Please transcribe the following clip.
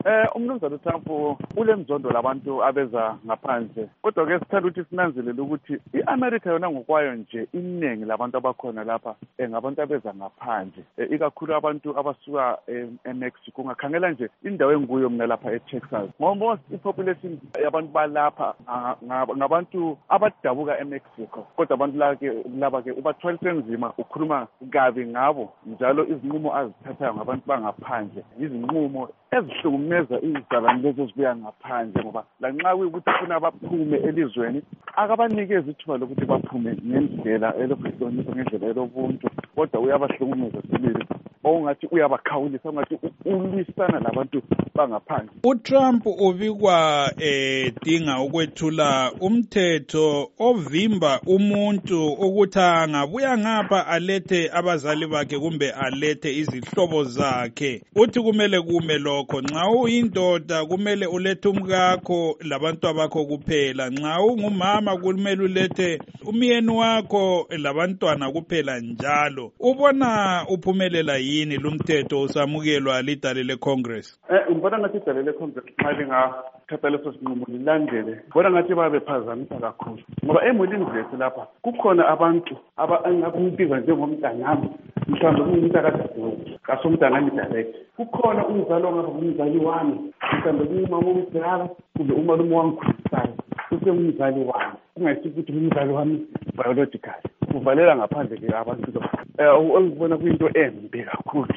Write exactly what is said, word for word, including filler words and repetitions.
Eh umnumzana Trump ulemzondo labantu abeza ngaphandle. Kodwa ke sithanda ukuthi sinanzelele ukuthi iAmerica yona ngokwayo nje iningi labantu abakhona lapha ngabantu abeza ngaphandle. Ikakhulu abantu abasuka eMexico. Ungakhangela nje indawo enguyo mina lapha eTexas. Ngoba ipopulation yabantu balapha ngabantu abadabuka eMexico. Kodwa abantu la ke laba ke ubathwalise nzima ukhuluma kabi ngabo njalo izinqumo azithathayo ngabantu bangaphandle. Izinqumo ezihlukumeza izigaba lezo zibuya ngaphandle ngoba lanxa kuyukuthi ufuna baphume elizweni akabanikeza ithuba lokuthi baphume ngendlela elokuhlonipha ngendlela elobuntu kodwa uyabahlukumeza sibili ongathi uyabakhawulisa ongathi ulwisana labantu bangaphandle. uTrump ubikwa edinga ukwethula umthetho ovimba umuntu ukuthi angabuya ngapha alethe abazali bakhe kumbe alethe izihlobo zakhe. Uthi kumele kume lokho nxa uyindoda kumele ulethe umkakho labantu bakho kuphela, nxa ungumama kumele ulethe umyeni wakho labantwana kuphela njalo. Ubona uphumelela yini lumthetho usamukelwa lidale leCongress? Eh ngibona ngathi idale leCongress xa lingathatha leso sinqumo lilandele. Ngibona ngathi babephazamisa kakhulu ngoba emulini zethu lapha kukhona abantu abangakumbiza njengomntanami mhlawumbe umuntu akadadewethu kasomntanami direct. Kukhona umzalo ngaba umzali wami mhlawumbe umama omdala kumbe umalume wangikhulisayo usengumzali wami ungayisithi ukuthi umzali wami biological uvalela ngaphandle ke abantu lo eh ngibona kuyinto embi kakhulu